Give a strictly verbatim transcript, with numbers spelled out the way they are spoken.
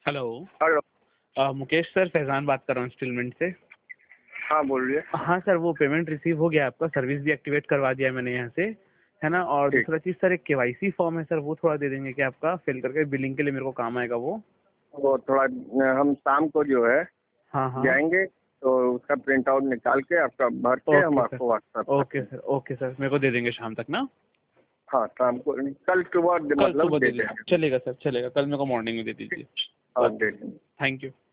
Hello. Hello. Uh, Mukesh sir, Faizan बात कर रहा हूँ इंस्टॉलमेंट से। हाँ, बोलिए। हाँ सर, वो पेमेंट रिसीव हो गया आपका, सर्विस भी एक्टिवेट करवा दिया है मैंने यहाँ से, है ना। और ठीक। दूसरा चीज़ सर, एक केवाईसी फॉर्म है सर, वो थोड़ा दे देंगे क्या आपका, फिल करके बिलिंग के लिए मेरे को काम आएगा वो। वो थोड़ा हम शाम को जो है हाँ हाँ। जाएंगे तो उसका प्रिंट आउट निकाल के आपका भर के हम ओके सर। आपको व्हाट्सएप ओके करते हैं। सर। ओके सर, मेरे को दे देंगे शाम तक ना। हाँ, शाम को कल सुबह कल मतलब सुबह दे दे दीजिए, देंगे। चलेगा सर, चलेगा, कल मेरे को मॉर्निंग में दे दीजिए। हाँ, ओके, दे देंगे। Thank you.